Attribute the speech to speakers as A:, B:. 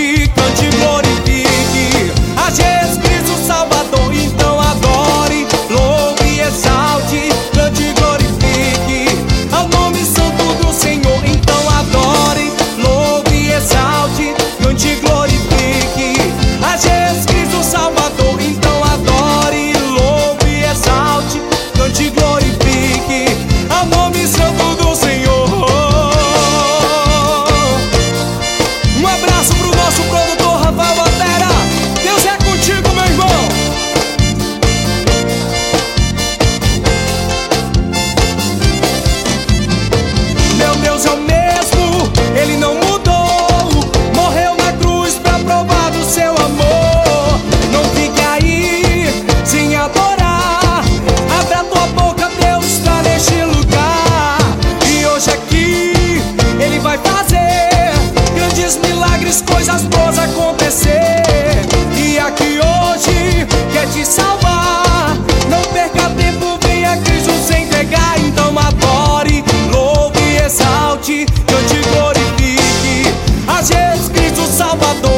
A: exalte, cante e glorifique a Jesus Cristo Salvador. Então adore, louve e exalte, cante e glorifique ao nome santo do Senhor. Então adore, louve e exalte, cante e glorifique a Jesus Cristo Salvador. Então adore, louve e exalte, cante e glorifique ao nome santo do Senhor. Um abraço pro nosso produtor Rafael Batera. Deus é contigo, meu irmão. Meu Deus é o mesmo, Ele não mudou. Morreu na cruz pra provar do seu amor. Não fique aí sem adorar. Abre a tua boca, Deus está neste lugar. E hoje aqui Ele vai fazer grandes milagres, coisas boas acontecer. E aqui hoje quer te salvar. Não perca tempo, venha Cristo se entregar. Então adore, louve e exalte, cante e glorifique a Jesus Cristo Salvador.